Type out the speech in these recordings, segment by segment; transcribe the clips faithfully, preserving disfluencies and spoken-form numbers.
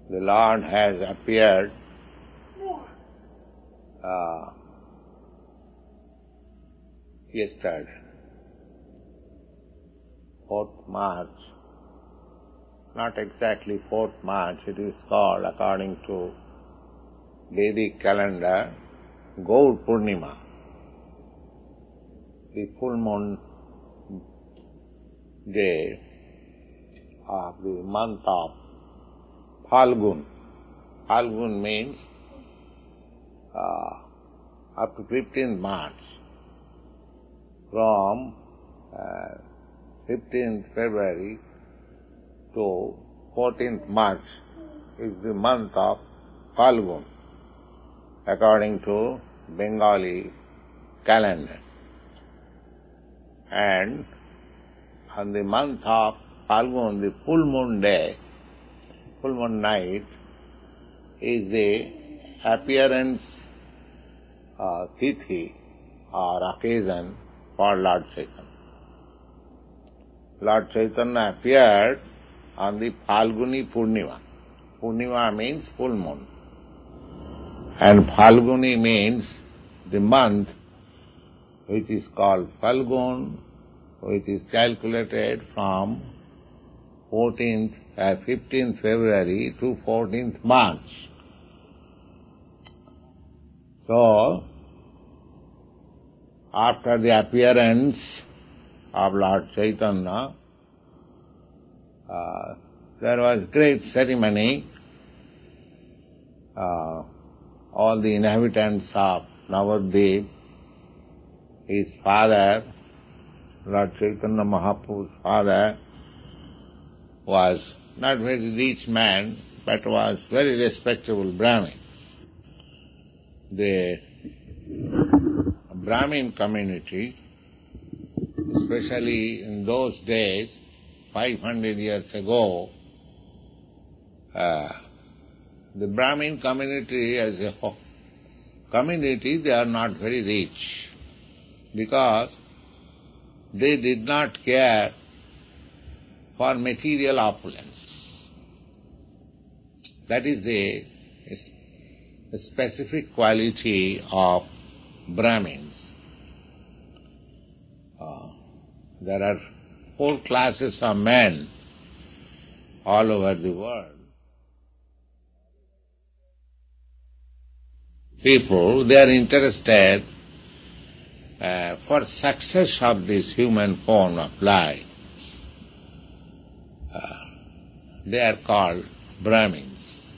the Lord has appeared uh, yesterday, fourth March, not exactly fourth March, it is called, according to Vedic calendar, Gaur Purnima, the full moon day of the month of Phalgun. Phalgun means uh, up to fifteenth March. From uh, fifteenth February to fourteenth March is the month of Phalgun, according to Bengali calendar. And on the month of Phalgun, the full moon day, full moon night, is the appearance uh, tithi or occasion for Lord Chaitanya. Lord Chaitanya appeared on the Phalguni Purnima. Purnima means full moon. And Phalguni means the month which is called Phalgun, which is calculated from fourteenth, uh, fifteenth February to fourteenth March. So, after the appearance of Lord Chaitanya, uh, there was great ceremony. Uh, all the inhabitants of Navadvip, his father, Lord Chaitanya Mahaprabhu's father, was not very rich man, but was very respectable Brahmin. The Brahmin community, especially in those days, five hundred years ago, uh, the Brahmin community as a whole, community, they are not very rich, because they did not care for material opulence. That is the, the specific quality of Brahmins. Uh, there are four classes of men all over the world. People, they are interested uh, for success of this human form of life. Uh, they are called Brahmins.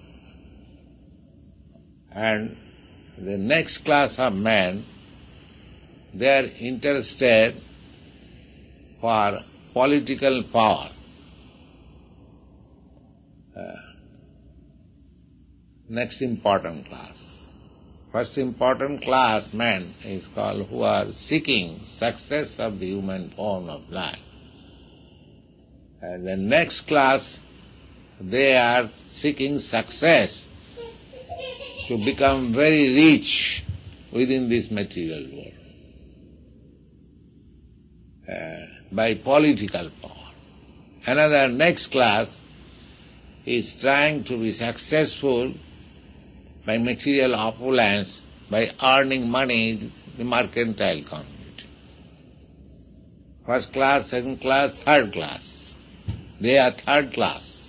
And the next class of men, they are interested for political power. Uh, next important class. First important class men is called who are seeking success of the human form of life. And the next class, they are seeking success to become very rich within this material world uh, by political power. Another next class is trying to be successful by material opulence, by earning money in the mercantile community. First class, second class, third class. They are third class.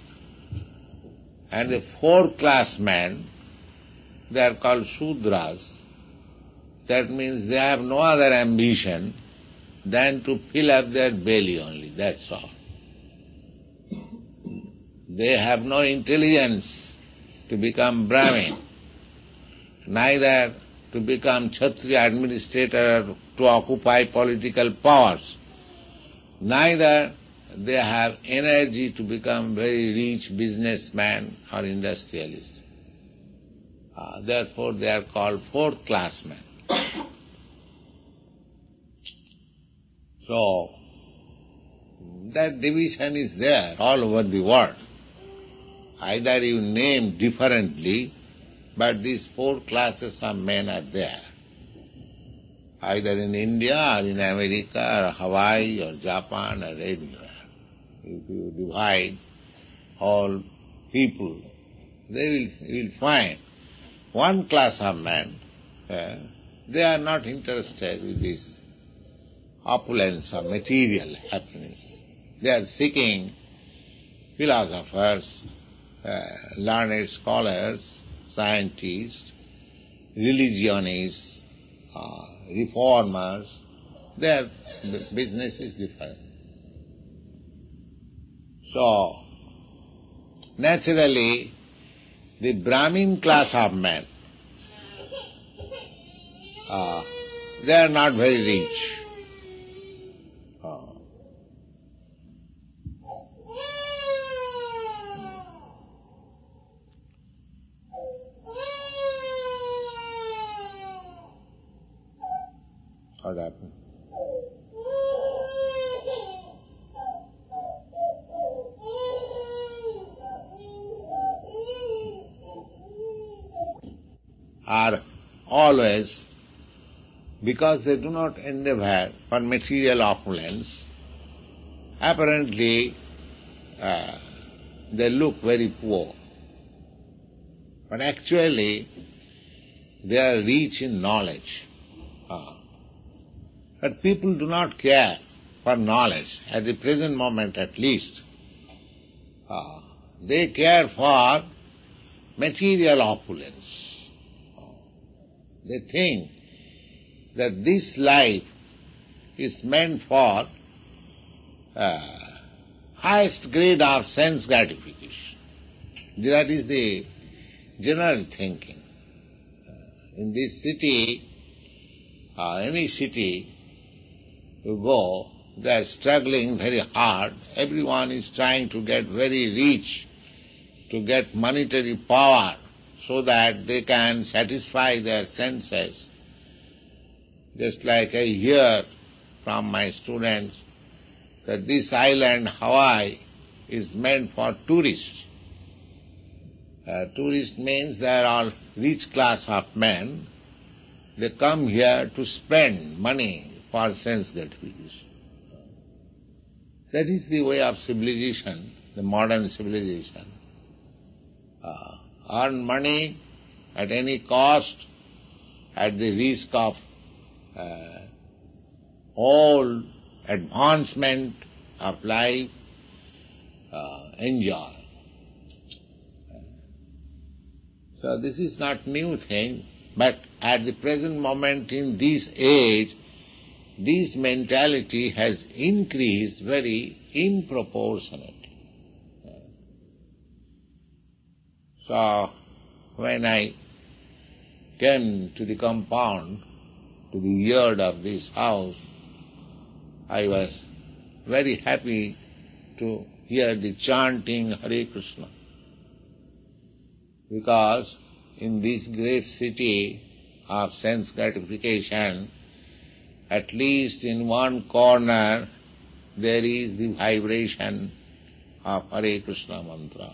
And the fourth class men, they are called Shudras. That means they have no other ambition than to fill up their belly only, that's all. They have no intelligence to become Brahmin, neither to become Kshatriya administrator or to occupy political powers, neither they have energy to become very rich businessman or industrialist. Uh, therefore they are called fourth class men. So, that division is there all over the world. Either you name differently, but these four classes of men are there. Either in India or in America or Hawaii or Japan or anywhere. If you divide all people, they will, you will find one class of men, uh, they are not interested with this opulence or material happiness. They are seeking philosophers, uh, learned scholars, scientists, religionists, uh, reformers. Their b- business is different. So, naturally, the Brahmin class of men, uh, they are not very rich. Uh, what happened? Are always, because they do not endeavor for material opulence, apparently uh, they look very poor. But actually they are rich in knowledge. Uh, but people do not care for knowledge, at the present moment at least. Uh, they care for material opulence. They think that this life is meant for uh, highest grade of sense gratification. That is the general thinking. Uh, in this city, uh, any city you go, they are struggling very hard. Everyone is trying to get very rich, to get monetary power, so that they can satisfy their senses. Just like I hear from my students that this island, Hawaii, is meant for tourists. Uh, tourist means they are all rich class of men. They come here to spend money for sense gratification. That is the way of civilization, the modern civilization. Uh, earn money at any cost, at the risk of uh, all advancement of life, uh, enjoy. So this is not new thing, but at the present moment in this age, this mentality has increased very improportionate. So, when I came to the compound, to the yard of this house, I was very happy to hear the chanting Hare Krishna. Because in this great city of sense gratification, at least in one corner there is the vibration of Hare Krishna mantra.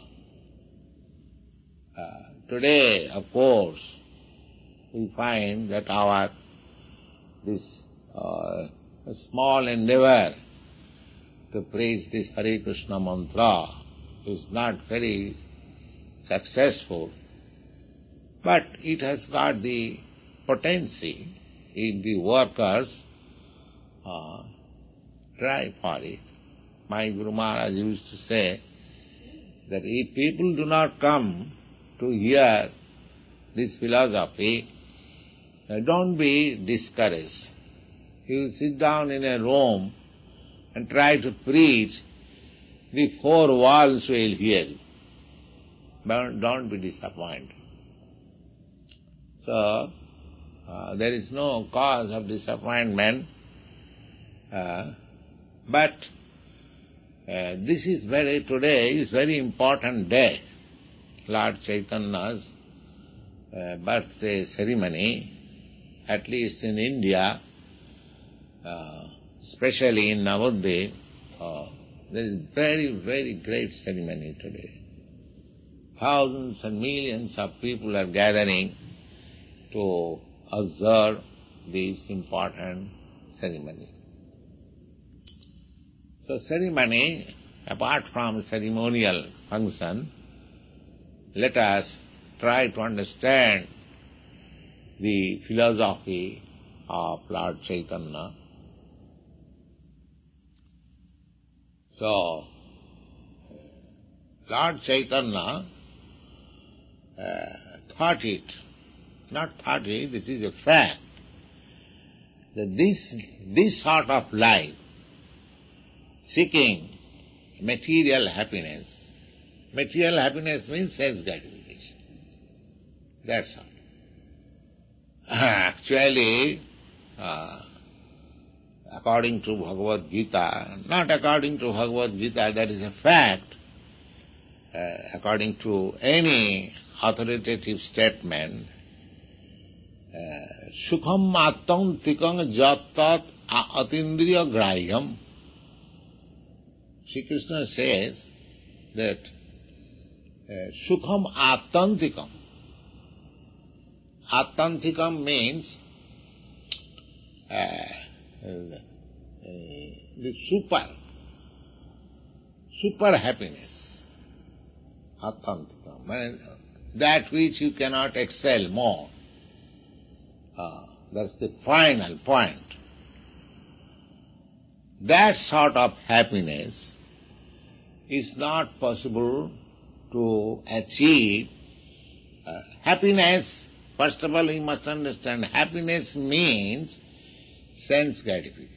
Uh, today, of course, we find that our this uh, small endeavor to preach this Hare Krishna mantra is not very successful, but it has got the potency in the workers. Uh, try for it. My Guru Maharaj used to say that if people do not come to hear this philosophy, don't be discouraged. You sit down in a room and try to preach, the four walls will hear you. But don't be disappointed. So, uh, there is no cause of disappointment, uh, but uh, this is very, today is very important day. Lord Chaitanya's uh, birthday ceremony, at least in India, uh, especially in Navadvip, uh, there is very, very great ceremony today. Thousands and millions of people are gathering to observe this important ceremony. So ceremony, apart from ceremonial function, let us try to understand the philosophy of Lord Chaitanya. So, Lord Chaitanya uh, thought it, not thought it, this is a fact, that this, this sort of life, seeking material happiness, material happiness means sense gratification. That's all. Actually, uh, according to Bhagavad Gita, not according to Bhagavad Gita, that is a fact, uh, according to any authoritative statement, sukham attantikam jattat atindriya grahyam. Sri Krishna says that uh, sukham attantikam. Attantikam means uh, uh, the super, super happiness. Attantikam, means that which you cannot excel more. Uh, that's the final point. That sort of happiness is not possible to achieve. Uh, happiness, first of all, you must understand, happiness means sense gratification.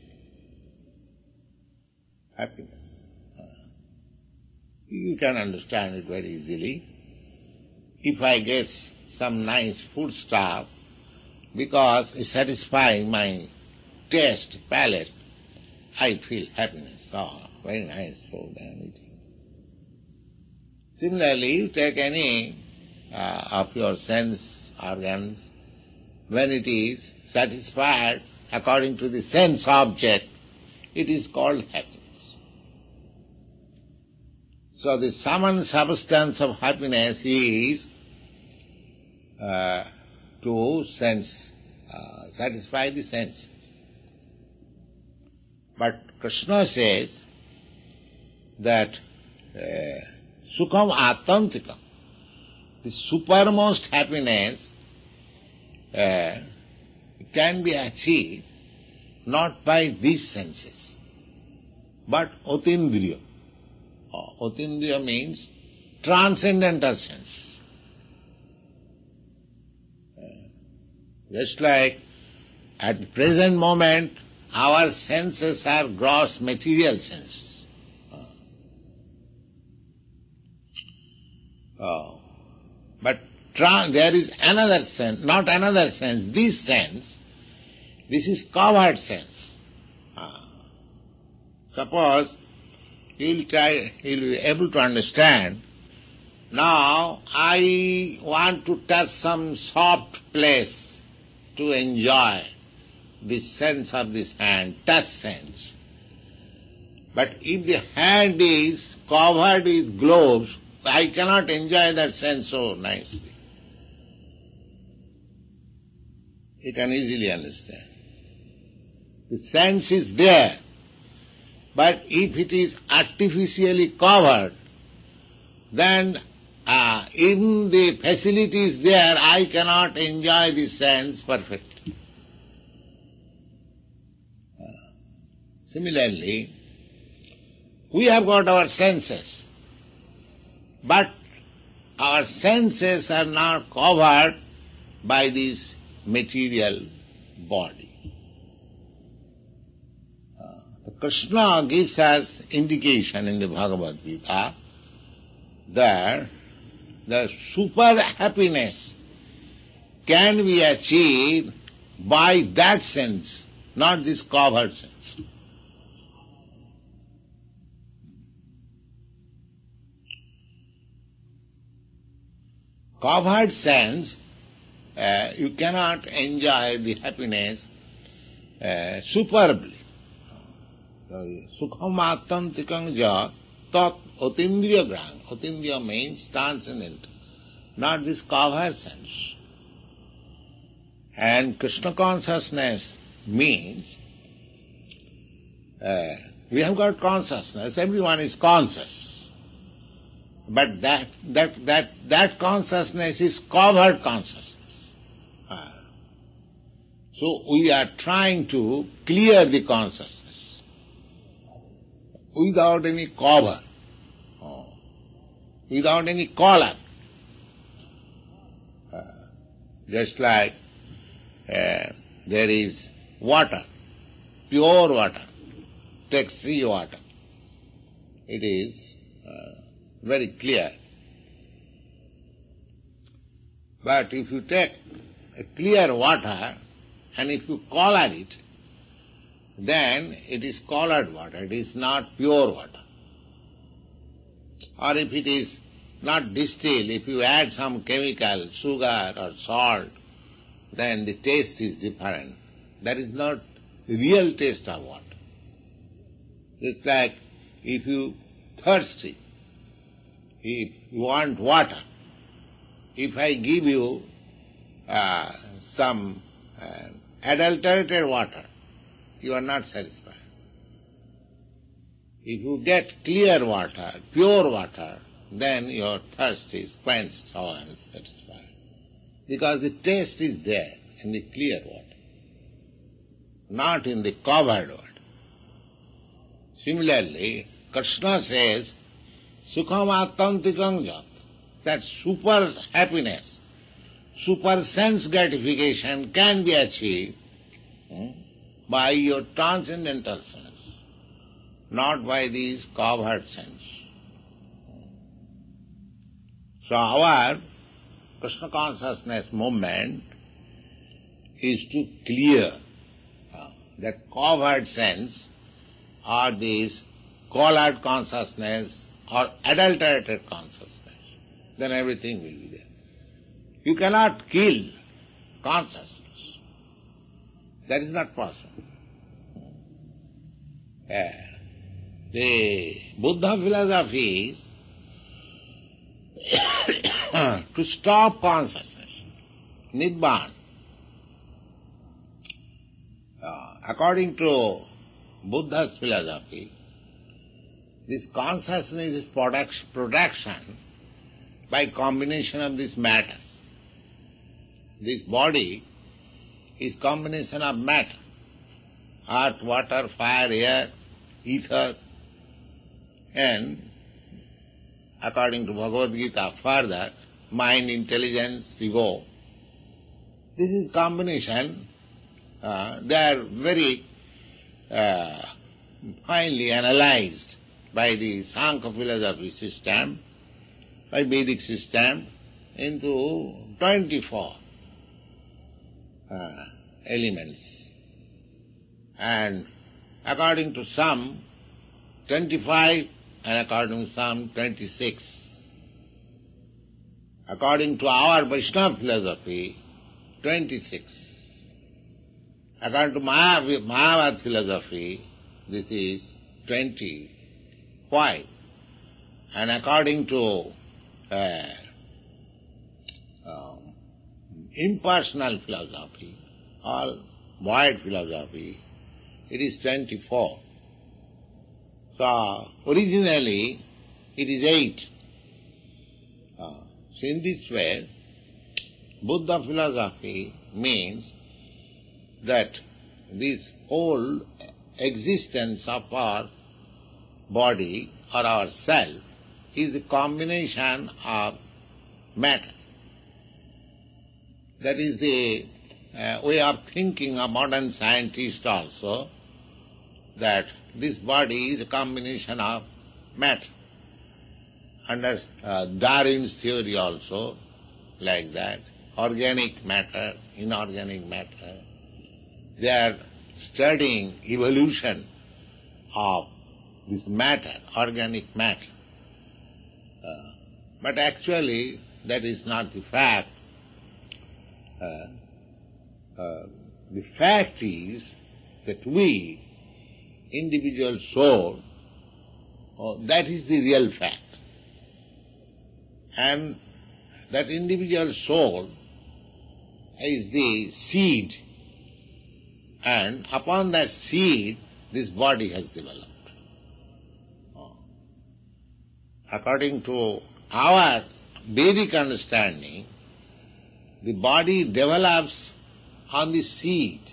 Happiness. Uh, you can understand it very easily. If I get some nice food stuff, because it satisfies my taste, palate, I feel happiness. Oh, very nice food I am eating. Similarly, you take any uh, of your sense organs, when it is satisfied according to the sense object, it is called happiness. So the sum and substance of happiness is uh, to sense, uh, satisfy the sense. But Krishna says that uh, sukham attantikam, the supermost happiness uh, can be achieved not by these senses, but otindriya. Uh, otindriya means transcendental sense. Just like at the present moment, our senses are gross material senses. Oh. But tra- there is another sense, not another sense, this sense, this is covered sense. Uh, suppose you will try, you will be able to understand, now I want to touch some soft place to enjoy the sense of this hand, touch sense. But if the hand is covered with gloves, I cannot enjoy that sense so nicely. You can easily understand. The sense is there, but if it is artificially covered, then Uh, in the facilities there, I cannot enjoy the sense perfectly. Uh, similarly, we have got our senses, but our senses are not covered by this material body. Uh, Krishna gives us indication in the Bhagavad Gita that the super happiness can be achieved by that sense, not this covered sense. Covered sense, uh, you cannot enjoy the happiness uh, superbly. Sukham attantikam ja tat otindriya graham. Otindriya means transcendent, not this covered sense. And Krishna consciousness means uh, we have got consciousness, everyone is conscious. But that, that, that, that consciousness is covered consciousness. Ah. So we are trying to clear the consciousness without any cover, oh, without any collar. Uh, just like uh, there is water, pure water, take sea water. It is uh, very clear. But if you take a clear water and if you color it, then it is colored water, it is not pure water. Or if it is not distilled, if you add some chemical, sugar or salt, then the taste is different. That is not real taste of water. It's like if you thirsty, if you want water, if I give you uh, some uh, adulterated water, you are not satisfied. If you get clear water, pure water, then your thirst is quenched or satisfied. Because the taste is there in the clear water, not in the covered water. Similarly, Krishna says, Sukham attantikam jat, that super happiness, super sense gratification can be achieved hmm, by your transcendental sense, not by these covered sense. So our Krishna consciousness movement is to clear uh, that covered sense or this colored consciousness or adulterated consciousness. Then everything will be there. You cannot kill consciousness. That is not possible. Yeah. The Buddha philosophy is to stop consciousness, Nibbana. Uh, according to Buddha's philosophy, this consciousness is production, production by combination of this matter. This body is combination of matter, earth, water, fire, air, ether, and according to Bhagavad Gita further, mind, intelligence, ego. This is combination. Uh, they are very uh, finely analyzed by the Sankhya philosophy system, by Vedic system, into twenty-four uh, elements. And according to some, twenty-five, and according to some, twenty-six. According to our Vaishnava philosophy, twenty-six. According to Mayavad philosophy, this is twenty-five. And according to uh, um, impersonal philosophy, or void philosophy, it is twenty-four. So, originally, it is eight. Uh, so, in this way, Buddha philosophy means that this whole existence of our body or our self is a combination of matter. That is the uh, way of thinking of modern scientists also, that this body is a combination of matter. Under uh, Darwin's theory also, like that, organic matter, inorganic matter. They are studying evolution of this matter, organic matter. Uh, but actually, that is not the fact. Uh, uh, the fact is that we, individual soul, oh, that is the real fact. And that individual soul is the seed, and upon that seed this body has developed. According to our Vedic understanding, the body develops on the seed.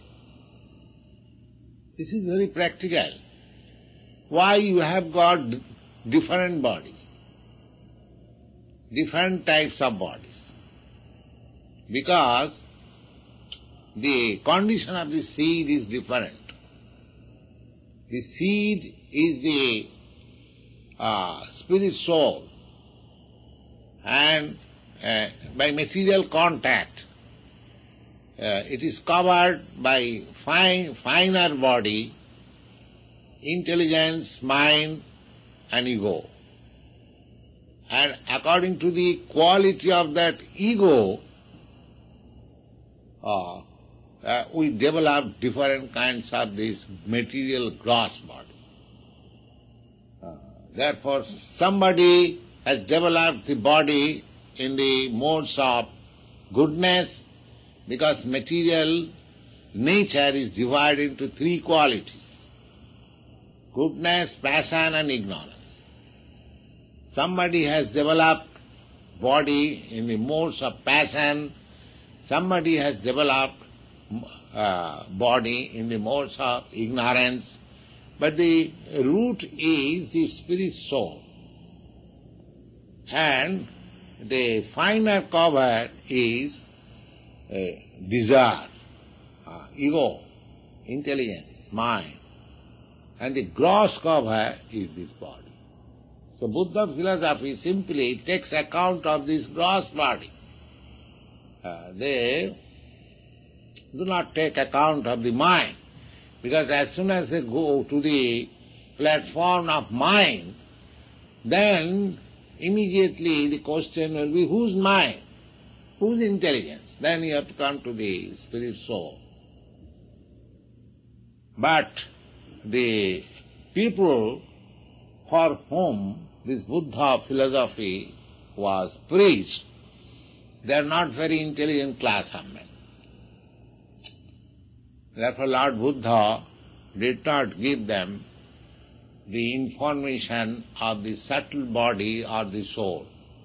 This is very practical. Why you have got different bodies, different types of bodies? Because the condition of the seed is different. The seed is the uh, spirit soul, and uh, by material contact uh, it is covered by fine, finer body, intelligence, mind and ego. And according to the quality of that ego, uh, uh, we develop different kinds of this material gross body. Uh, therefore, somebody has developed the body in the modes of goodness, because material nature is divided into three qualities: goodness, passion and ignorance. Somebody has developed body in the modes of passion, somebody has developed uh, body in the modes of ignorance, but the root is the spirit soul. And the finer cover is uh, desire, uh, ego, intelligence, mind. And the gross cover is this body. So Buddha philosophy simply takes account of this gross body. Uh, they do not take account of the mind, because as soon as they go to the platform of mind, then immediately the question will be, whose mind? Whose intelligence? Then you have to come to the spirit soul. But the people for whom this Buddha philosophy was preached, they are not very intelligent class of men. Therefore Lord Buddha did not give them the information of the subtle body or the soul.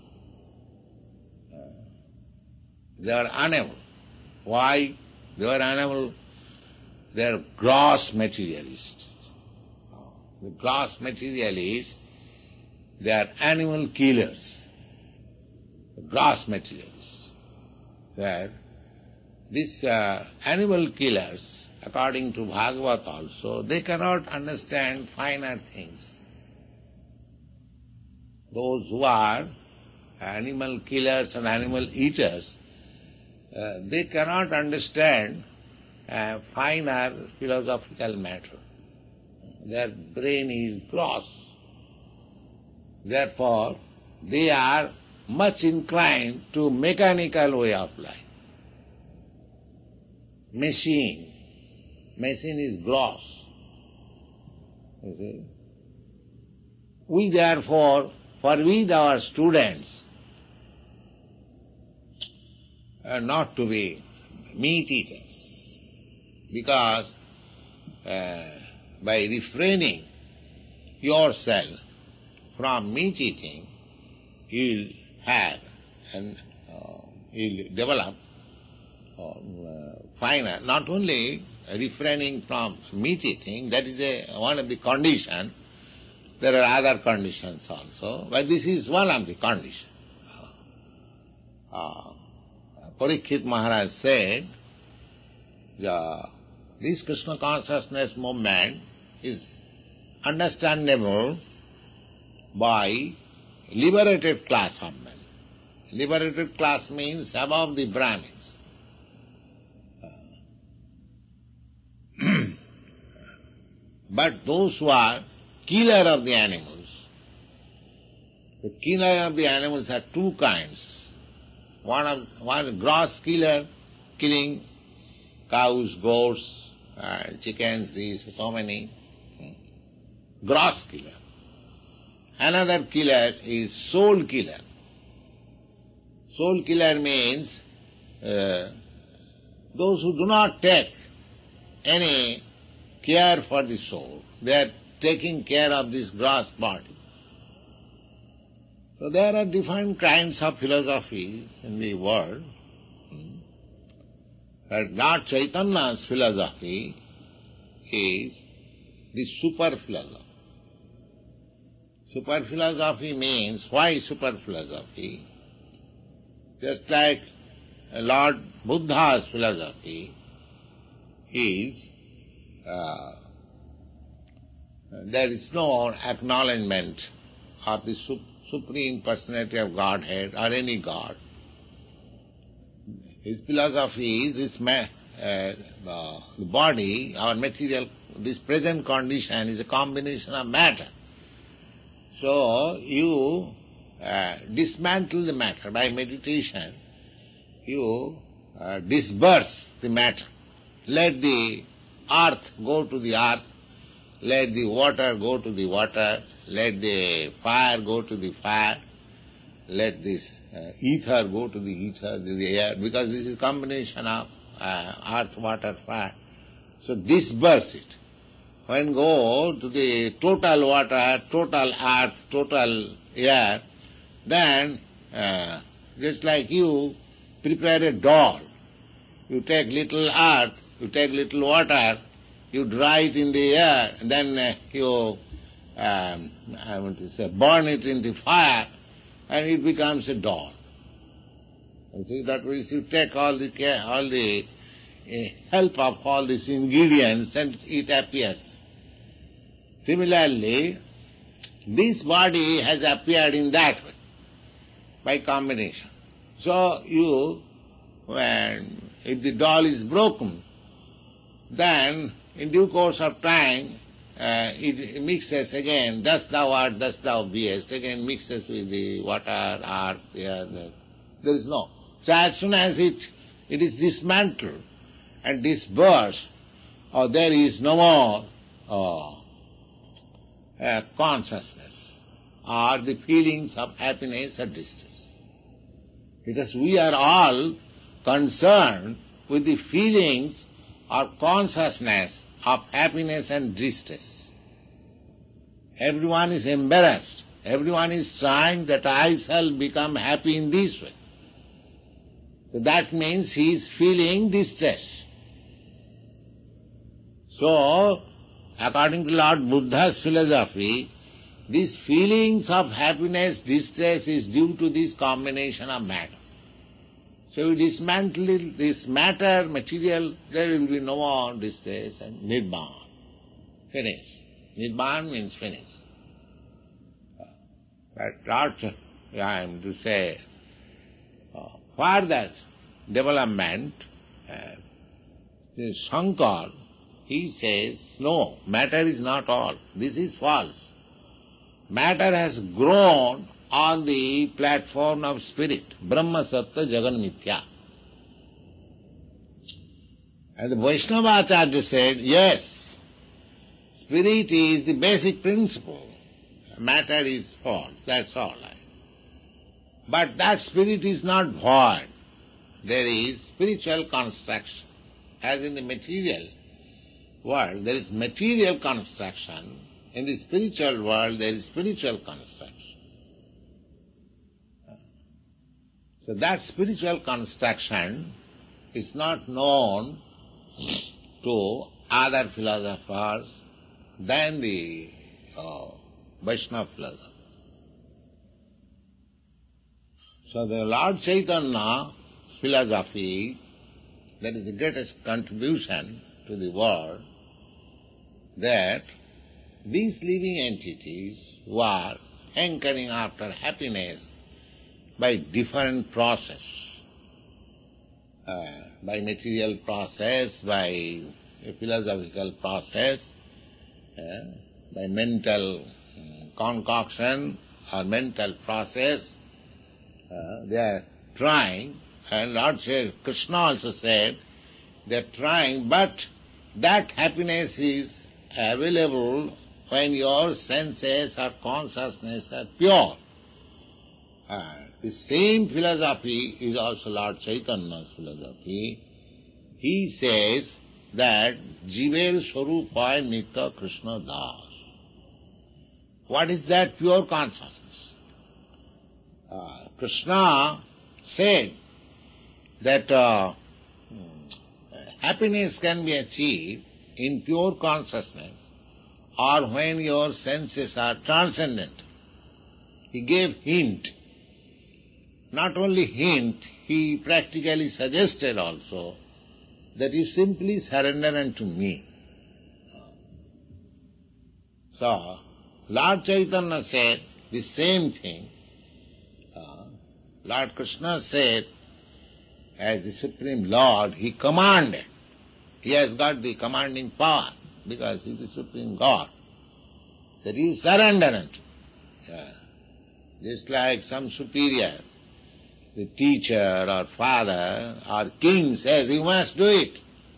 They are unable. Why? They are unable. They are gross materialists. The gross materialists, they are animal killers. The gross materialists. They are these uh, animal killers, according to Bhagavad also, they cannot understand finer things. Those who are animal killers and animal eaters, uh, they cannot understand uh, finer philosophical matter. Their brain is gross. Therefore, they are much inclined to mechanical way of life. Machine. Machine is gross. You see? We therefore forbid our students uh, not to be meat eaters, because uh, by refraining yourself from meat eating, you'll have and uh, you'll develop um, uh, finer, not only refraining from meat eating, that is a, one of the conditions. There are other conditions also, but this is one of the conditions. Uh, uh, Parikshit Maharaj said, the, this Krishna consciousness movement is understandable by liberated class of men. Liberated class means above the Brahmins. But those who are killer of the animals, the killer of the animals are two kinds. One of one gross killer, killing cows, goats, uh, chickens, these so many. Gross killer. Another killer is soul killer. Soul killer means uh, those who do not take any care for the soul. They are taking care of this gross body. So there are different kinds of philosophies in the world. But Lord Chaitanya's philosophy is the super philosophy. Super philosophy means, why super philosophy? Just like Lord Buddha's philosophy is, uh, there is no acknowledgement of the sup- Supreme Personality of Godhead or any God. His philosophy is this ma- uh, uh, the body, our material, this present condition is a combination of matter. So you uh, dismantle the matter by meditation. You uh, disperse the matter. Let the earth go to the earth. Let the water go to the water. Let the fire go to the fire. Let this uh, ether go to the ether, to the air, because this is a combination of uh, earth, water, fire. So disperse it. When go to the total water, total earth, total air, then uh, just like you prepare a doll. You take little earth, you take little water, you dry it in the air, and then uh, you, um, I want to say, burn it in the fire, and it becomes a doll. You see, that means you take all the care, all the uh, help of all these ingredients, and it appears. Similarly, this body has appeared in that way, by combination. So you, when, if the doll is broken, then in due course of time, uh, it mixes again, thus thou art, thus thou beest, again mixes with the water, earth, air, there is no. So as soon as it, it is dismantled and dispersed, or there is no more uh, uh, consciousness or the feelings of happiness or distress. Because we are all concerned with the feelings or consciousness of happiness and distress. Everyone is embarrassed. Everyone is trying that I shall become happy in this way. So that means he is feeling distress. So, according to Lord Buddha's philosophy, these feelings of happiness, distress is due to this combination of matter. So we dismantle this matter, material, there will be no more distress and Nibbana. Finish. Nibbana means finish. But Lord, I am to say, uh, for that development, uh, Shankar, he says, no, matter is not all. This is false. Matter has grown on the platform of spirit, Brahma Sattva Jagan Mithya. And the Vaishnava Acharya said, yes, spirit is the basic principle. Matter is false, that's all. But that spirit is not void. There is spiritual construction. As in the material world, there is material construction. In the spiritual world, there is spiritual construction. So that spiritual construction is not known to other philosophers than the uh, Vaishnava philosophers. So the Lord Chaitanya's philosophy, that is the greatest contribution to the world, that these living entities who are hankering after happiness by different process, uh, by material process, by a philosophical process, uh, by mental um, concoction or mental process, uh, they are trying, and Lord Krishna also said, they are trying, but that happiness is available when your senses or consciousness are pure. Uh, the same philosophy is also Lord Chaitanya's philosophy. He says that Jiver Swarupa Nitya Krishna Das. What is that pure consciousness? uh, Krishna said that uh, happiness can be achieved in pure consciousness or when your senses are transcendent. He gave hint. Not only hint, he practically suggested also that you simply surrender unto me. So, Lord Chaitanya said the same thing. Uh, Lord Krishna said, as the Supreme Lord, He commanded. He has got the commanding power because He is the Supreme God. That you surrender unto. Yeah. Just like some superior, the teacher or father or king says, you must do it.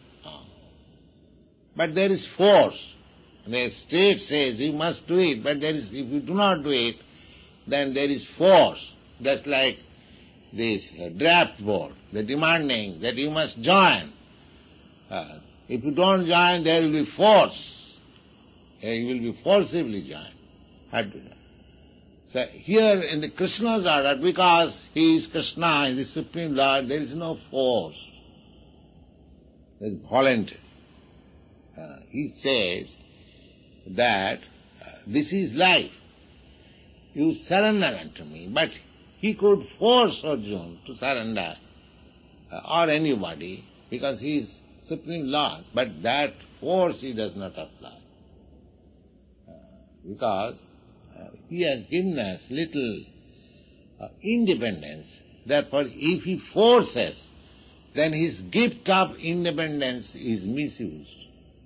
But there is force. The state says you must do it, but there is, if you do not do it, then there is force. That's like this draft board, the demanding that you must join. Uh, if you don't join, there will be force. Uh, you will be forcibly joined. So here in the Krishna's order, because he is Krishna, he is the Supreme Lord, there is no force. There is voluntary. Uh, he says that uh, this is life. You surrender unto me. But he could force Arjuna to surrender, uh, or anybody, because he is Supreme Lord. But that force he does not apply. Uh, because uh, he has given us little uh, independence. Therefore, if he forces, then his gift of independence is misused.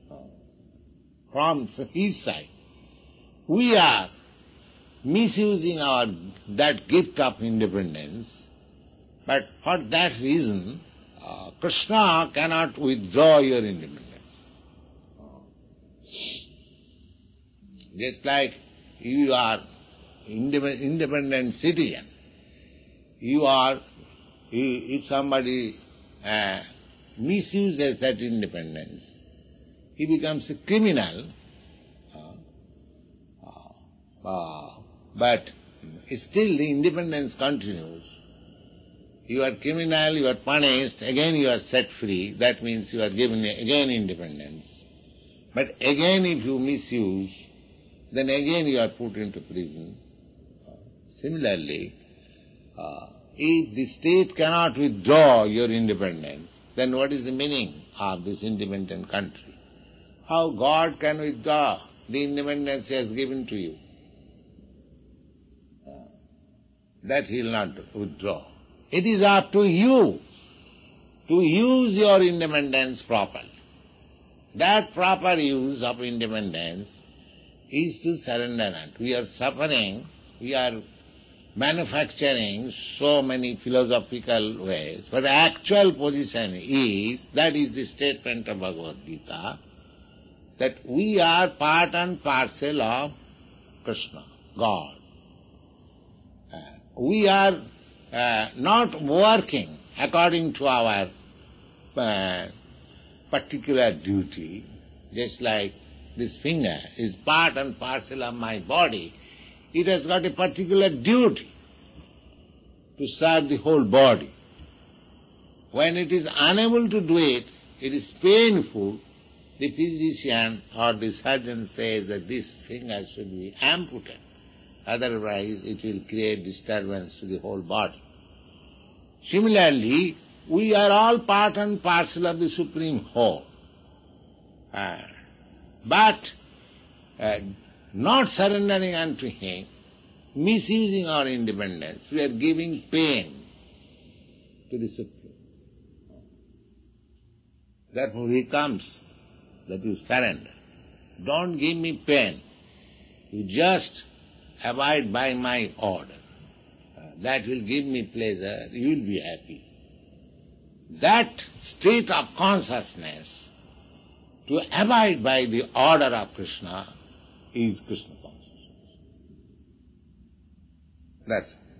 From his side, we are misusing our that gift of independence, but for that reason, uh, Krishna cannot withdraw your independence. Just like you are independent, independent citizen, you are, if somebody uh, misuses that independence, he becomes a criminal, uh, uh, uh, but still the independence continues. You are criminal, you are punished, again you are set free, that means you are given again independence. But again if you misuse, then again you are put into prison. Uh, similarly, uh, if the state cannot withdraw your independence, then what is the meaning of this independent country? How God can withdraw the independence He has given to you? Uh, that He will not withdraw. It is up to you to use your independence properly. That proper use of independence is to surrender unto. We are suffering, we are manufacturing so many philosophical ways, but the actual position is, that is the statement of Bhagavad Gita, that we are part and parcel of Krishna, God. Uh, we are uh, not working according to our uh, particular duty, just like this finger is part and parcel of my body. It has got a particular duty to serve the whole body. When it is unable to do it, it is painful. The physician or the surgeon says that this finger should be amputated, otherwise it will create disturbance to the whole body. Similarly, we are all part and parcel of the Supreme Whole. Uh, but uh, not surrendering unto Him, misusing our independence, we are giving pain to the Supreme. Therefore He comes, that you surrender. Don't give me pain. You just abide by my order. Uh, that will give me pleasure. You will be happy. That state of consciousness, to abide by the order of Krishna, is Krishna consciousness. That's it.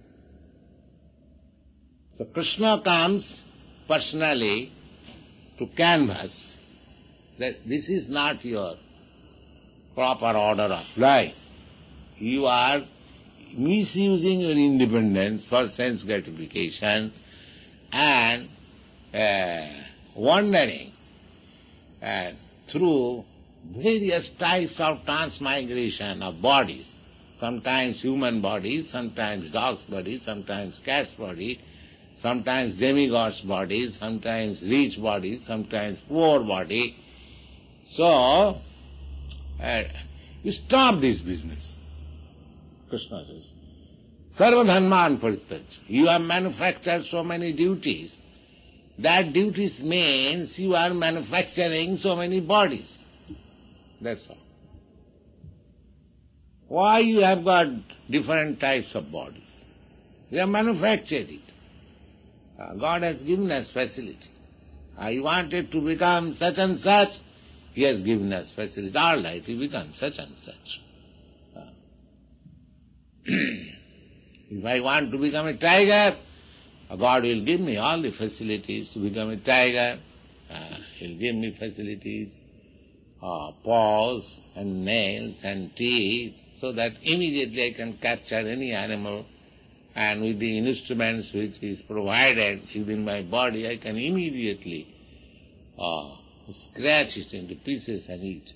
So Krishna comes personally to canvass that this is not your proper order of life. You are misusing your independence for sense gratification and uh, wandering uh, through various types of transmigration of bodies, sometimes human bodies, sometimes dog's body, sometimes cat's body, sometimes demigod's body, sometimes rich body, sometimes poor body. So, uh, you stop this business. Krishna says, Sarva dharman parityaj. You have manufactured so many duties. That duties means you are manufacturing so many bodies. That's all. Why you have got different types of bodies? You have manufactured it. Uh, God has given us facility. I wanted to become such and such, He has given us facility. All right, you become such and such. Uh, if I want to become a tiger, God will give me all the facilities to become a tiger. Uh, He'll give me facilities, uh, paws and nails and teeth, so that immediately I can capture any animal, and with the instruments which is provided within my body, I can immediately uh, scratch it into pieces and eat.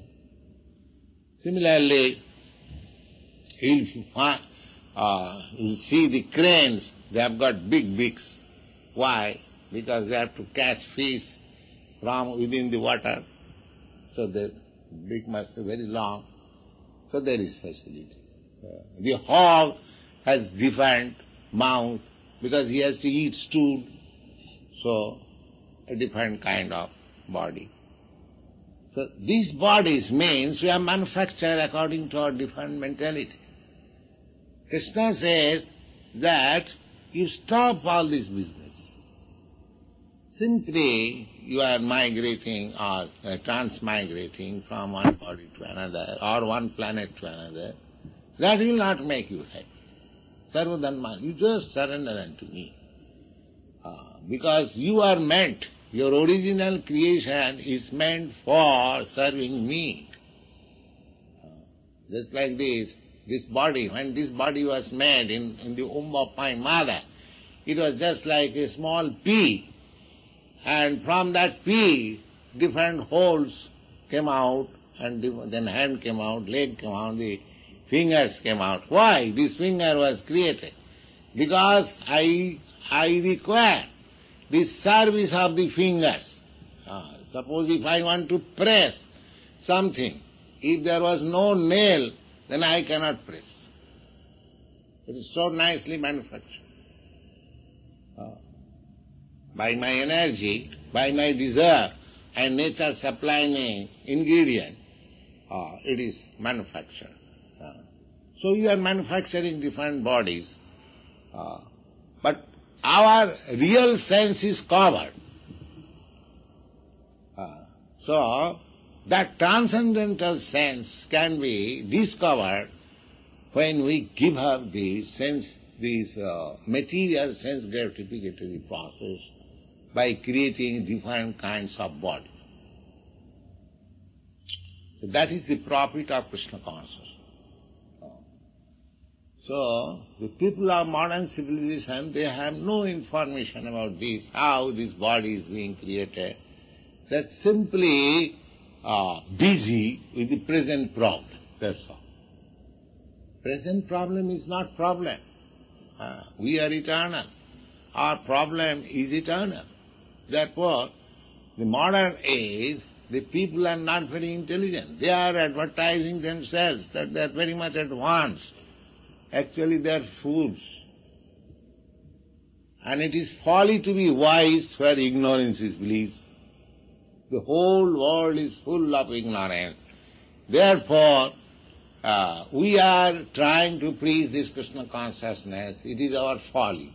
Similarly, if you find, uh, you see the cranes, they have got big beaks. Why? Because they have to catch fish from within the water, so the beak must be very long. So there is facility. Uh, the hog has different mouth because he has to eat stool, so a different kind of body. So these bodies means we are manufactured according to our different mentality. Krishna says that you stop all this business. Simply you are migrating or uh, transmigrating from one body to another or one planet to another. That will not make you happy. Sarva dharma, you just surrender unto me. Uh, because you are meant, your original creation is meant for serving me. Uh, just like this, this body, when this body was made in, in the womb of my mother, it was just like a small pea. And from that pea, different holes came out, and then hand came out, leg came out, the fingers came out. Why this finger was created? Because I I require the service of the fingers. Uh, suppose if I want to press something, if there was no nail, then I cannot press. It is so nicely manufactured. Uh, by my energy, by my desire, and nature supply me ingredient, uh, it is manufactured. Uh, so you are manufacturing different bodies, uh, but our real sense is covered. Uh, so that transcendental sense can be discovered when we give up the sense, this uh, material sense gratificatory process by creating different kinds of bodies. So that is the profit of Krishna consciousness. So the people of modern civilization, they have no information about this, how this body is being created. They're simply uh, busy with the present problem. That's all. Present problem is not problem. Uh, we are eternal. Our problem is eternal. Therefore, the modern age, the people are not very intelligent. They are advertising themselves that they are very much advanced. Actually, they are fools. And it is folly to be wise where ignorance is bliss. The whole world is full of ignorance. Therefore, uh, we are trying to preach this Krishna consciousness. It is our folly.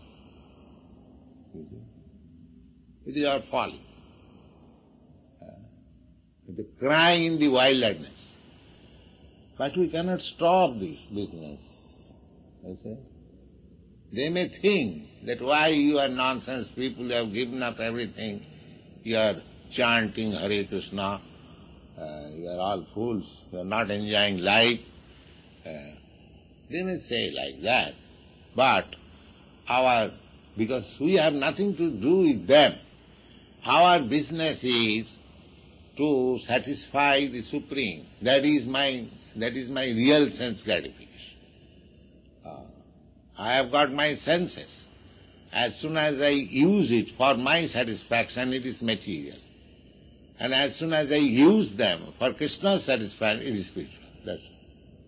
It is our folly. Uh, the crying in the wilderness. But we cannot stop this business. You see? They may think that why you are nonsense people, you have given up everything, you are chanting Hare Krishna, uh, you are all fools, you are not enjoying life. Uh, They may say like that, but our, because we have nothing to do with them, our business is to satisfy the Supreme. That is my, that is my real sense gratification. Uh, I have got my senses. As soon as I use it for my satisfaction, it is material. And as soon as I use them for Krishna's satisfaction, it is spiritual. That's all.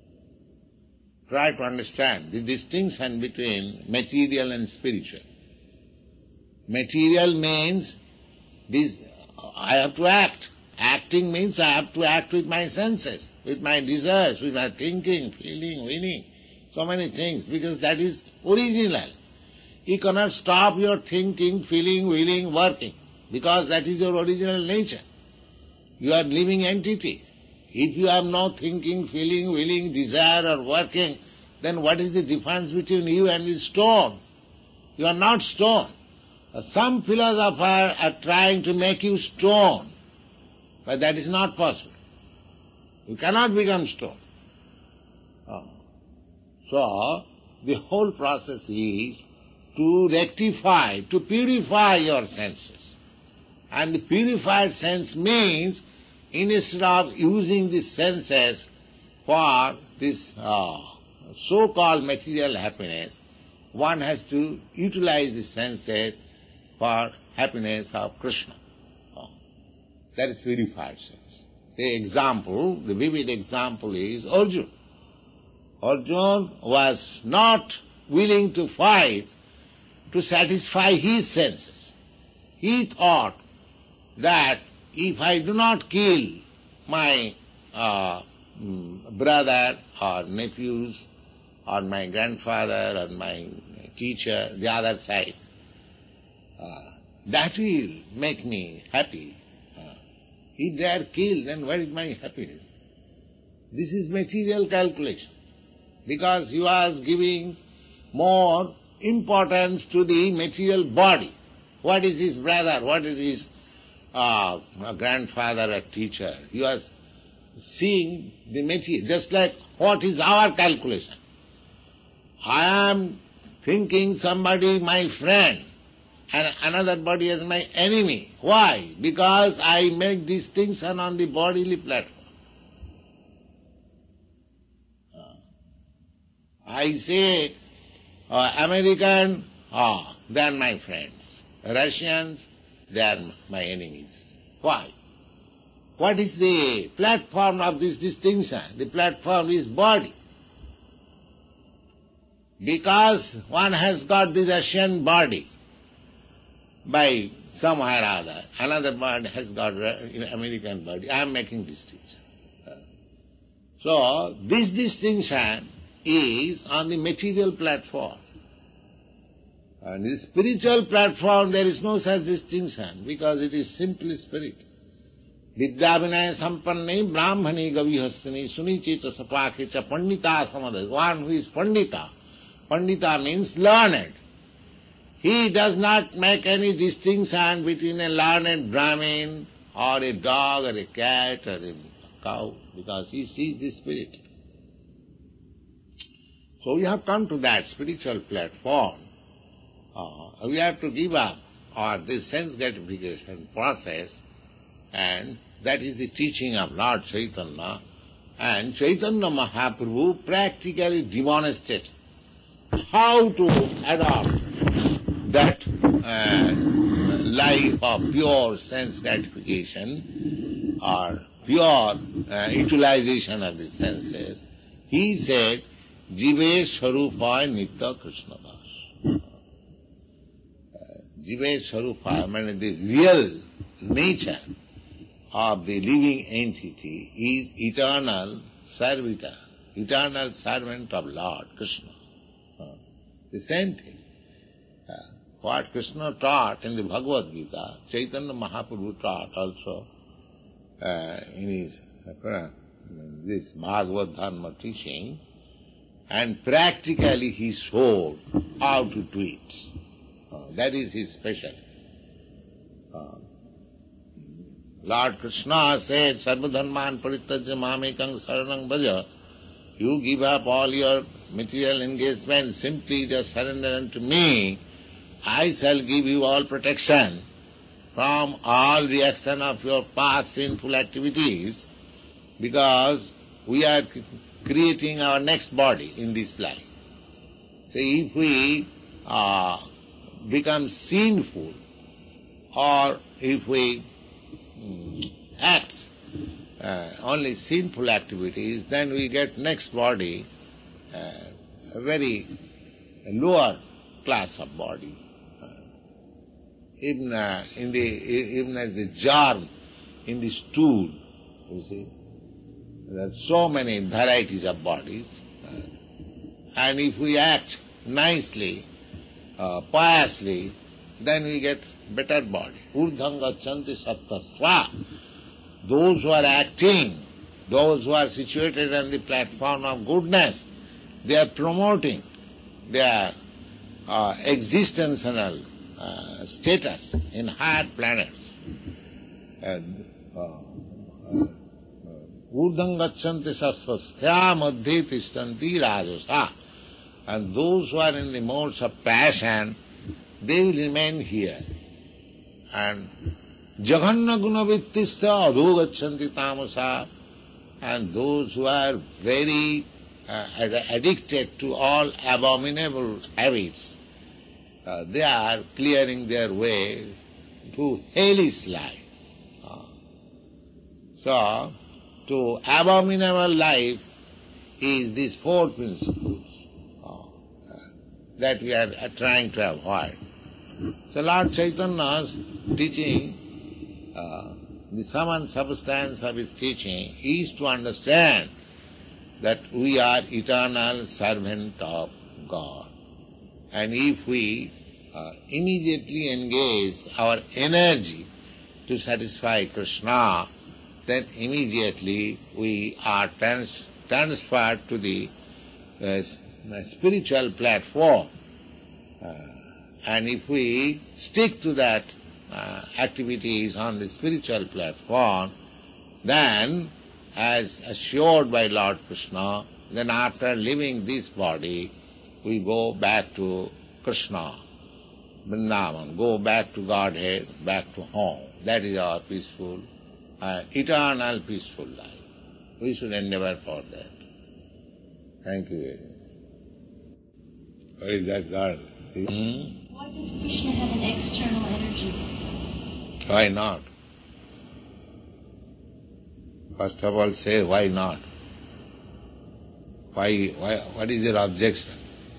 Try to understand the distinction between material and spiritual. Material means this, I have to act. Acting means I have to act with my senses, with my desires, with my thinking, feeling, willing, so many things, because that is original. You cannot stop your thinking, feeling, willing, working, because that is your original nature. You are living entity. If you have no thinking, feeling, willing, desire or working, then what is the difference between you and the stone? You are not stone. Some philosophers are trying to make you stone, but that is not possible. You cannot become stone. Oh. So, the whole process is to rectify, to purify your senses. And the purified sense means, instead of using the senses for this uh, so-called material happiness, one has to utilize the senses for happiness of Krishna. Oh. That is purified sense. The example, the vivid example is Arjuna. Arjuna was not willing to fight to satisfy his senses. He thought that if I do not kill my uh, brother or nephews or my grandfather or my teacher, the other side, uh, that will make me happy. Uh, if they are killed, then where is my happiness? This is material calculation, because he was giving more importance to the material body. What is his brother? What is his uh, grandfather or teacher? He was seeing the material, just like what is our calculation. I am thinking somebody my friend and another body as my enemy. Why? Because I make distinction on the bodily platform. I say, uh, American, ah, oh, they are my friends. Russians, they are my enemies. Why? What is the platform of this distinction? The platform is body. Because one has got the Russian body by somewhere or other, another body has got an American body. I am making distinction. So, this distinction is on the material platform. On the spiritual platform there is no such distinction, because it is simply spirit. Vidya vinaya sampanne brahmani gavihastani sunichita sapakecha pandita samadha. One who is pandita. Pandita means learned. He does not make any distinction between a learned Brahmin or a dog or a cat or a cow, because he sees the spirit. So we have come to that spiritual platform. Uh, we have to give up or this sense gratification process, and that is the teaching of Lord Chaitanya. And Chaitanya Mahaprabhu practically demonstrated how to adopt that uh, life of pure sense gratification or pure uh, utilization of the senses. He said, Jive Swarupa Nitya Krishna Das. Jive Swarupa, I mean the real nature of the living entity is eternal servitor, eternal servant of Lord Krishna. Uh, the same thing. Uh, what Krishna taught in the Bhagavad Gita, Chaitanya Mahaprabhu taught also uh, in his uh, this Bhagavad Dharma teaching, and practically he showed how to do it. Uh, that is his specialty. Uh, Lord Krishna said, Sarva dharman parityajya mamekang saranang bhaja. You give up all your material engagement, simply just surrender unto me, I shall give you all protection from all reaction of your past sinful activities, because we are creating our next body in this life. So if we uh, become sinful, or if we mm, act uh, only sinful activities, then we get next body, uh, a very lower class of body. Uh, even uh, in the even as the germ in the stool, you see, there are so many varieties of bodies, uh, and if we act nicely, uh, piously, then we get better body. Urdhvam gacchanti sattasva. Those who are acting, those who are situated on the platform of goodness, they are promoting their uh, existential uh, status in higher planets. Urdhvam gacchanti sattasva madhye tishtanti rajasa. And those who are in the modes of passion, they will remain here. And jaganna guna vittistha adho gacchanti tamasa. And those who are very uh, addicted to all abominable habits, uh, they are clearing their way to hellish life. Uh, so, to abominable life is these four principles that we are trying to avoid. So Lord Chaitanya's teaching, uh, the sum and substance of his teaching is to understand that we are eternal servant of God. And if we uh, immediately engage our energy to satisfy Krishna, then immediately we are trans- transferred to the uh, a spiritual platform, uh, and if we stick to that uh, activities on the spiritual platform, then, as assured by Lord Krishna, then after leaving this body, we go back to Krishna, Vrindavan, go back to Godhead, back to home. That is our peaceful, uh, eternal peaceful life. We should endeavor for that. Thank you very much. Where is that girl? See? Hmm? Why does Krishna have an external energy? Why not? First of all, say why not? Why? Why? What is your objection?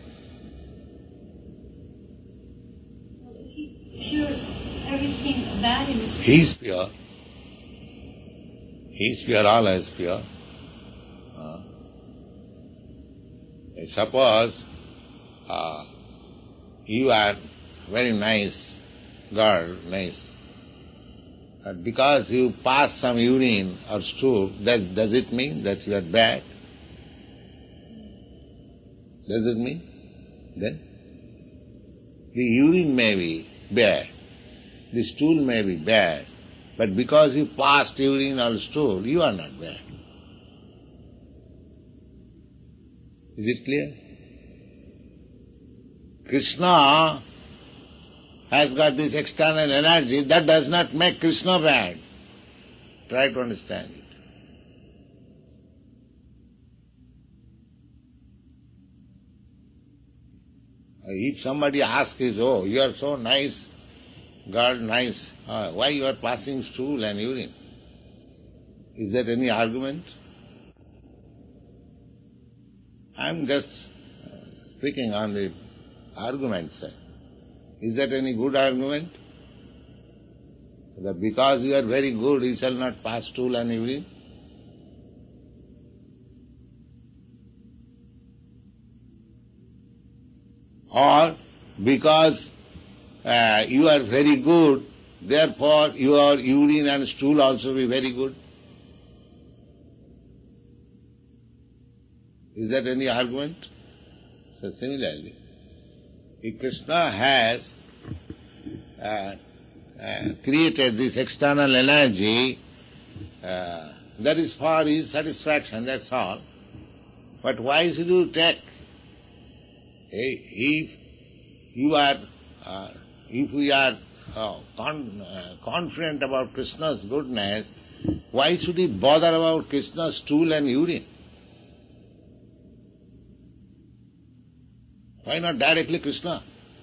Well, if he's pure, everything about him is pure. He's pure. He's pure, all is pure. Uh, suppose Uh, you are very nice girl, nice. But because you pass some urine or stool, does, does it mean that you are bad? Does it mean? Then? The urine may be bad, the stool may be bad, but because you passed urine or stool, you are not bad. Is it clear? Krishna has got this external energy, that does not make Krishna bad. Try to understand it. If somebody asks you, oh, you are so nice, girl, nice, uh, why you are passing stool and urine? Is that any argument? I am just speaking on the argument side. Is that any good argument? That because you are very good, you shall not pass stool and urine? Or because uh, you are very good, therefore your urine and stool also be very good? Is that any argument? So similarly, if Krishna has uh, uh, created this external energy, uh, that is for his satisfaction, that's all. But why should you take If you are, uh, if we are uh, con- uh, confident about Krishna's goodness, why should we bother about Krishna's stool and urine? Why not directly Krishna?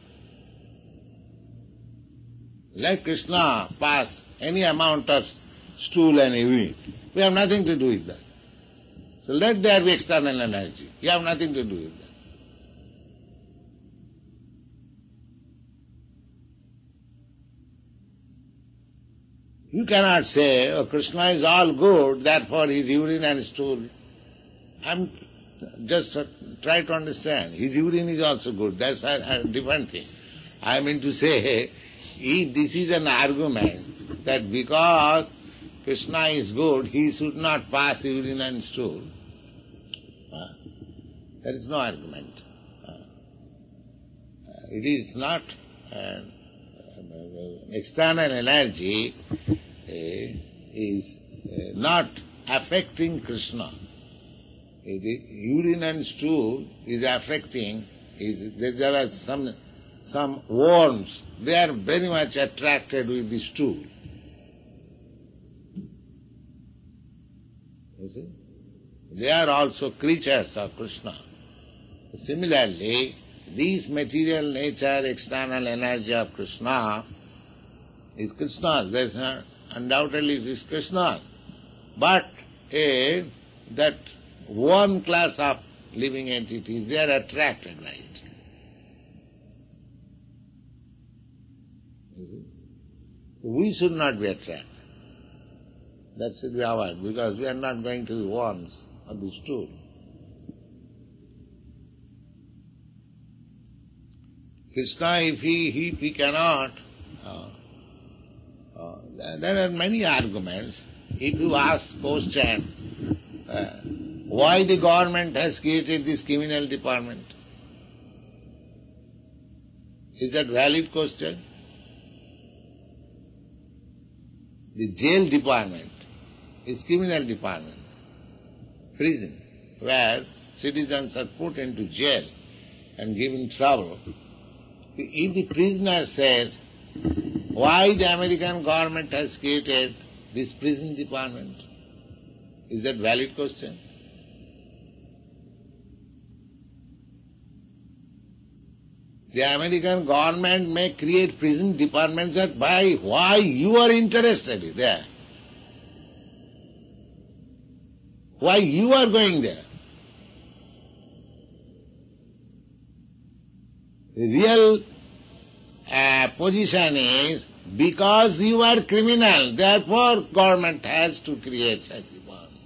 Let Krishna pass any amount of stool and urine. We have nothing to do with that. So let there be external energy. You have nothing to do with that. You cannot say, oh, Krishna is all good, therefore his urine and stool. I'm just try to understand. His urine is also good. That's a, a different thing. I mean to say, if this is an argument that because Krishna is good, he should not pass urine and stool, uh, there is no argument. Uh, it is not uh, external energy uh, is uh, not affecting Krishna. It is, urine and stool is affecting, is, there are some, some worms, they are very much attracted with the stool. You see? They are also creatures of Krishna. Similarly, this material nature, external energy of Krishna is Krishna's. There is not, undoubtedly it is Krishna's. But a, that one class of living entities, they are attracted by it. We should not be attracted. That should be avoided, because we are not going to the worms of the stool. Krishna, if he, he, he cannot, uh, uh, there are many arguments. If you ask question, uh, why the government has created this criminal department? Is that valid question? The jail department is criminal department, prison, where citizens are put into jail and given trouble. If the prisoner says, why the American government has created this prison department, is that valid question? The American government may create prison departments, that by why you are interested there. Why you are going there. The real uh, position is, because you are criminal, therefore government has to create such department.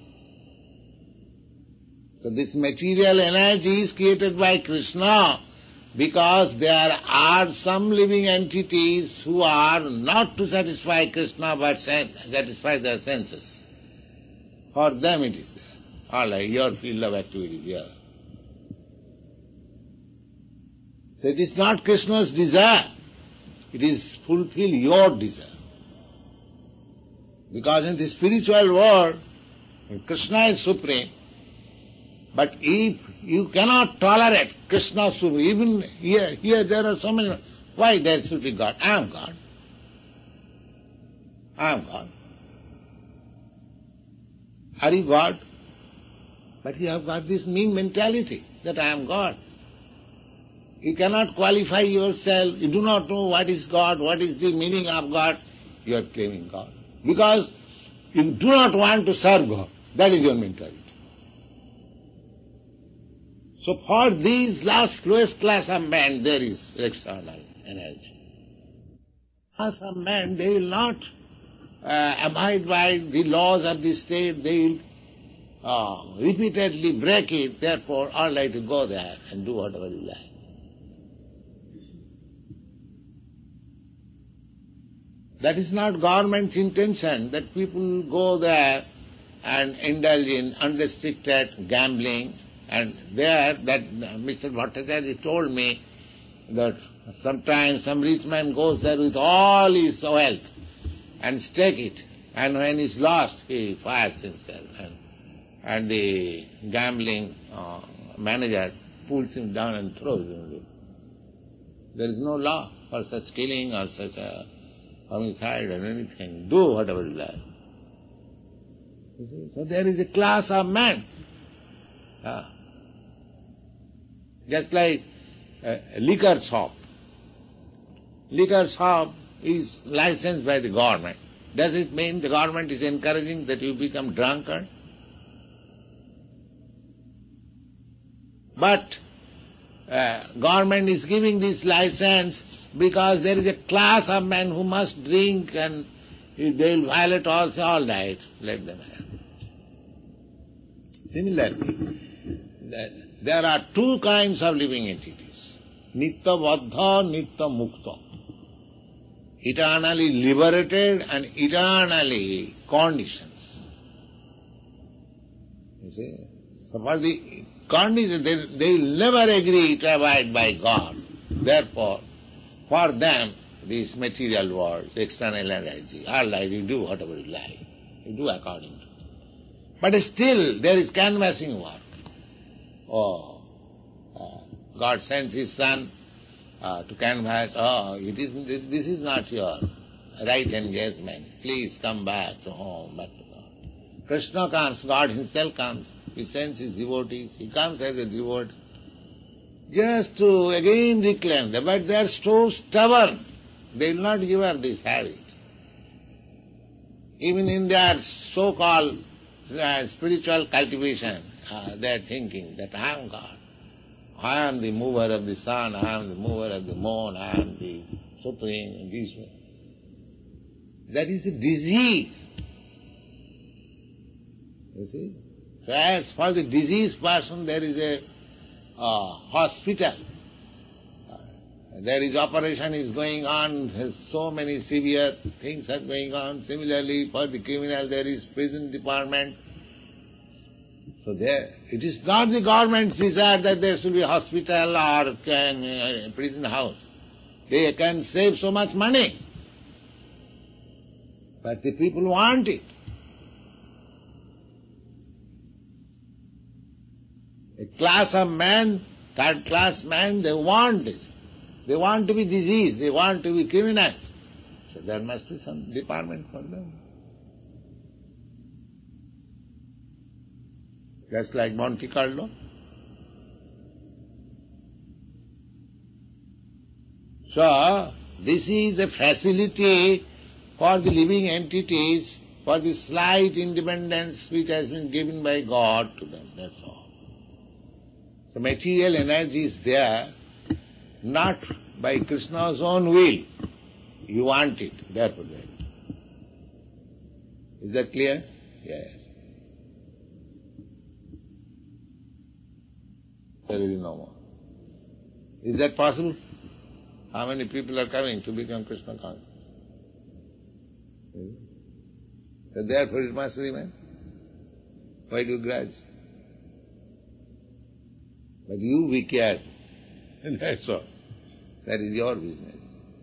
So this material energy is created by Krishna, because there are some living entities who are not to satisfy Krishna but satisfy their senses. For them it is there. All right, your field of activity is here. So it is not Krishna's desire. It is fulfill your desire. Because in the spiritual world, Krishna is supreme. But if you cannot tolerate Krishna supreme, even here, here there are so many, why there should be God? I am God. I am God. Are you God? But you have got this mean mentality that I am God. You cannot qualify yourself. You do not know what is God, what is the meaning of God. You are claiming God. Because you do not want to serve God. That is your mentality. So for these last lowest class of men, there is external energy. Class of men, they will not uh, abide by the laws of the state. They will uh, repeatedly break it. Therefore, all right to go there and do whatever you like. That is not government's intention, that people go there and indulge in unrestricted gambling. And there, that Mister Bhattacharya told me that sometimes some rich man goes there with all his wealth and stake it. And when he's lost, he fires himself. And, and the gambling uh, managers, pulls him down and throws him. There is no law for such killing or such a homicide or anything. Do whatever you like. You see? So there is a class of men. Ah. Just like a liquor shop. Liquor shop is licensed by the government. Does it mean the government is encouraging that you become drunkard? But uh, government is giving this license because there is a class of men who must drink, and if they will violate also, all right, let them have. Similarly, there are two kinds of living entities, Nitya Baddha, Nitya Mukta. Eternally liberated and eternally conditions. You see? So for the conditions, they, they will never agree to abide by God. Therefore, for them, this material world, the external energy, all right, you do whatever you like. You do according to it. But still, there is canvassing work. Oh, uh, God sends His Son uh, to canvass. Oh, it is, this is not your right engagement. Please come back to home, back to God. Krishna comes, God Himself comes. He sends His devotees. He comes as a devotee just to again reclaim them. But they are so stubborn. They will not give up this habit. Even in their so-called uh, spiritual cultivation, uh, they are thinking that I am God. I am the mover of the sun, I am the mover of the moon, I am the supreme, and this way. That is a disease. You see? So as for the diseased person, there is a uh, hospital. Uh, there is operation is going on, there's so many severe things are going on. Similarly, for the criminal, there is prison department. So there, it is not the government's desire that there should be a hospital or can, uh, prison house. They can save so much money. But the people want it. A class of men, third class men, they want this. They want to be diseased, they want to be criminals. So there must be some department for them. Just like Monte Carlo. So, this is a facility for the living entities, for the slight independence which has been given by God to them, that's all. So material energy is there, not by Krishna's own will. You want it, therefore there is. Is that clear? Yes. There is no more. Is that possible? How many people are coming to become Krishna conscious? So therefore it must remain. Why do you grudge? But you be careful. That's all. That is your business.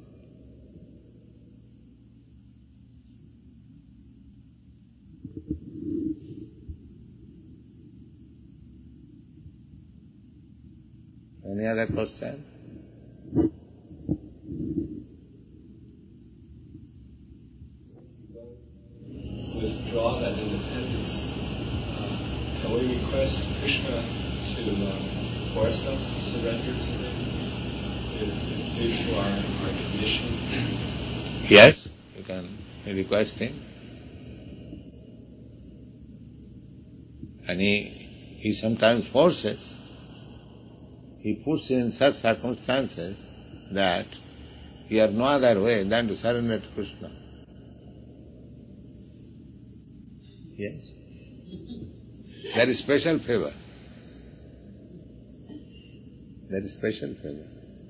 Any other question? Withdraw that independence. Uh, can we request Krishna to uh, force us to surrender to Him due to our, our condition? Yes, you can request Him. And He, he sometimes forces. He puts you in such circumstances that you have no other way than to surrender to Krishna. Yes. That is special favor. That is special favor.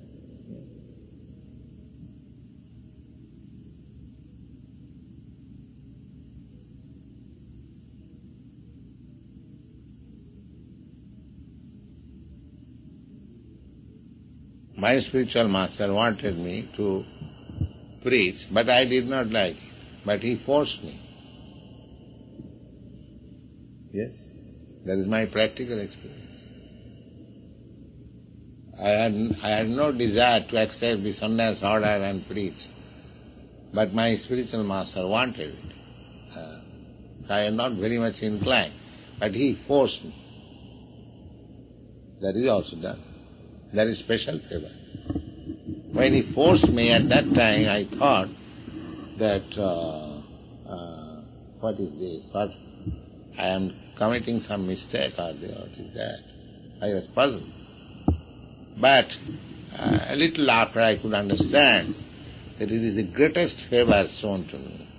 My spiritual master wanted me to preach, but I did not like it. But he forced me. Yes, that is my practical experience. I had, I had no desire to accept the sannyas order and preach, but my spiritual master wanted it. Uh, I am not very much inclined, but he forced me. That is also done. That is special favor. When he forced me at that time, I thought that, uh, uh, what is this? What, I am committing some mistake or what is that? I was puzzled. But uh, a little after I could understand that it is the greatest favor shown to me.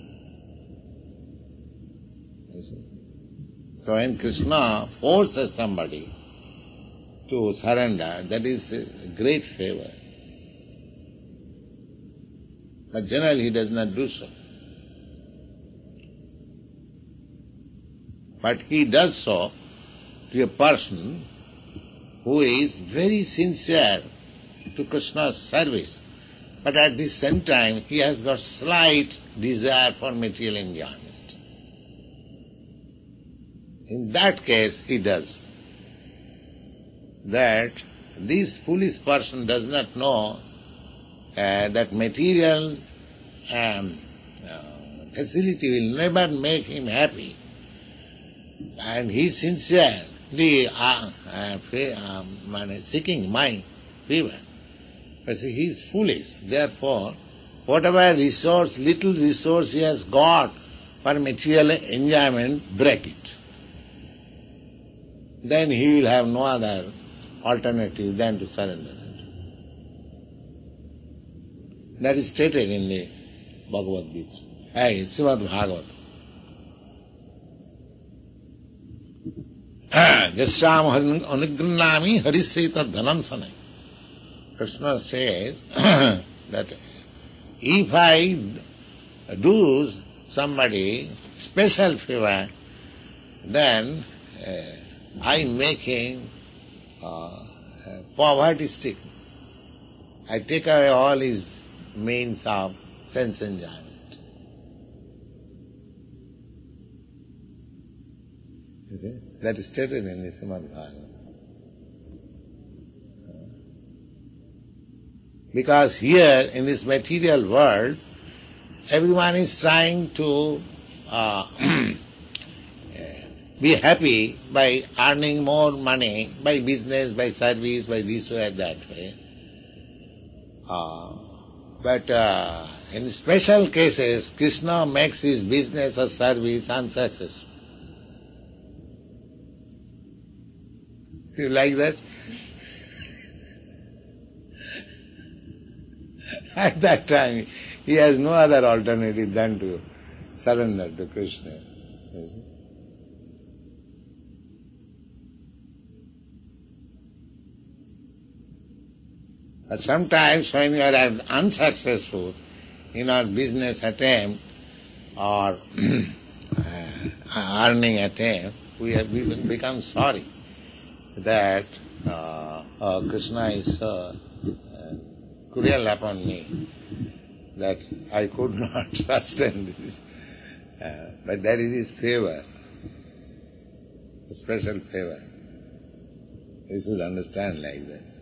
You see? So when Krishna forces somebody to surrender, that is a great favor. But generally he does not do so. But he does so to a person who is very sincere to Krishna's service, but at the same time he has got slight desire for material enjoyment. In that case he does. That this foolish person does not know uh, that material um, uh, facility will never make him happy, and he is sincerely uh, uh, um, seeking my favor. But he is foolish. Therefore, whatever resource, little resource he has got for material enjoyment, break it. Then he will have no other alternative than to surrender it. That is stated in the Bhagavad Gita, hey, Srimad Bhagavatam. Jasyam anugrannami hariseta dhanam sanai. Krishna says that if I do somebody special favor, then uh, I make him uh, poverty stricken. I take away all his means of sense enjoyment. You see? That is stated in the Srimad Bhagavatam. Because here, in this material world, everyone is trying to uh, be happy by earning more money, by business, by service, by this way or that way. Uh, but uh, in special cases, Krishna makes his business or service unsuccessful. Do you like that? At that time, he has no other alternative than to surrender to Krishna. You see? But sometimes when you are unsuccessful in our business attempt or earning attempt, we have we become sorry that uh, oh, Krishna is so uh, cruel upon me that I could not sustain this. Uh, but that is his favor, a special favor. You should understand like that.